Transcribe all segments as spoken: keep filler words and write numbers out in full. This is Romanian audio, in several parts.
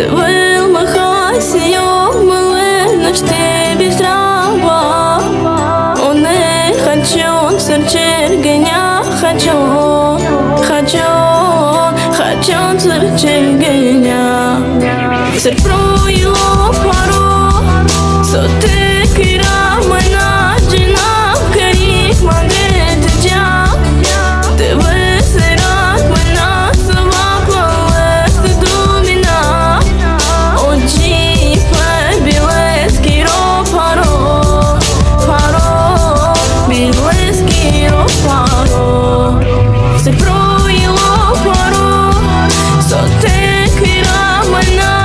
Ты был махасио, миле, ночь тебе страва. Он не хочу, сердце геня, хочу, хочу, хочу, сердце геня. Серпро его паро, соте кира майна джина, кери магет джа. Ты высерат майна сова плавес думина. Очи побелески ро паро, паро, белески ро паро. Серпро его паро, соте кира майна.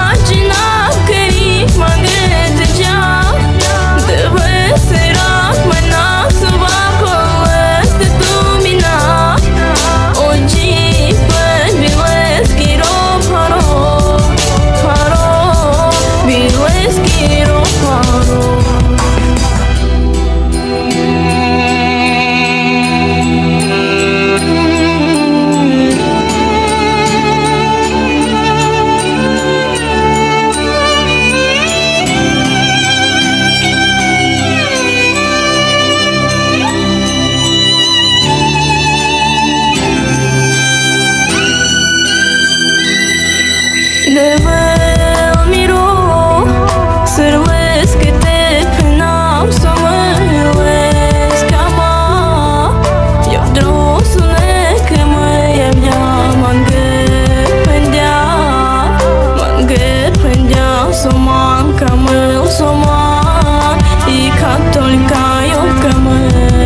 Devel miro, serles que te penam someles kama. Eu drosune que me yavya mange pendia, mange pendia soman kamel soman I katolika yo kamel.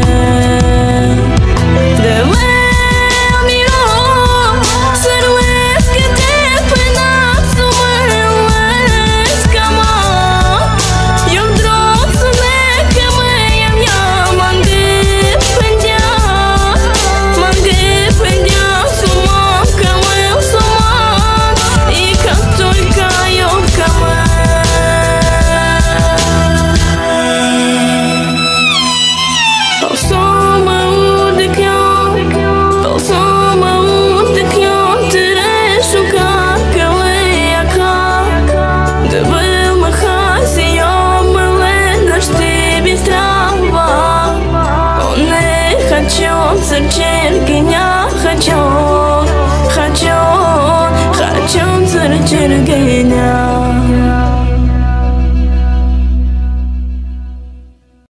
Хочу, сердце геня, хочу, хочу, хочу, сердце геня.